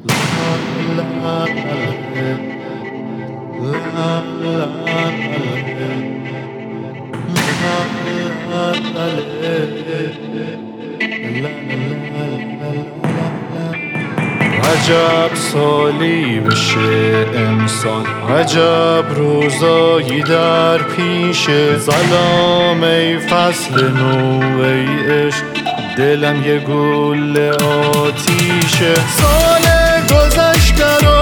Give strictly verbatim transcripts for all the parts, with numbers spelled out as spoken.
عجب سالی بشه انسان، عجب روزایی در پیشه. سلام ای فصل نو ای عشق، دلم یه گل آتیشه. سال گذشته رو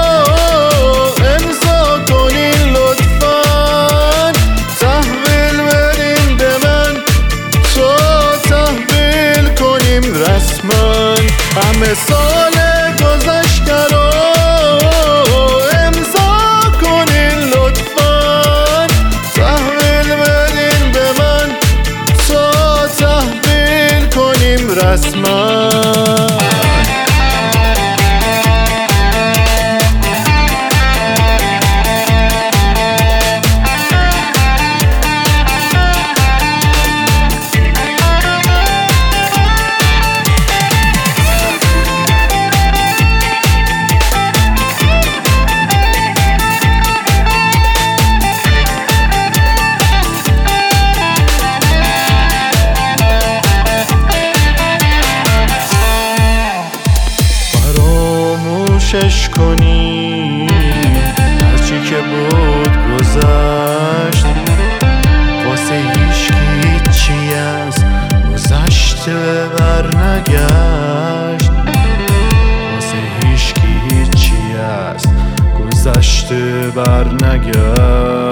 امضا کنین لطفاً، تحویل بدین به من تا تحویل کنیم رسما. همه سال گذشته رو امضا کنین لطفاً، تحویل بدین به من تا تحویل کنیم رسما. فراموشش کنی هرچی که بود گذشت، واسه هیچکی چی از گذشته بر نگشت. واسه هیچکی چی از گذشته بر نگشت.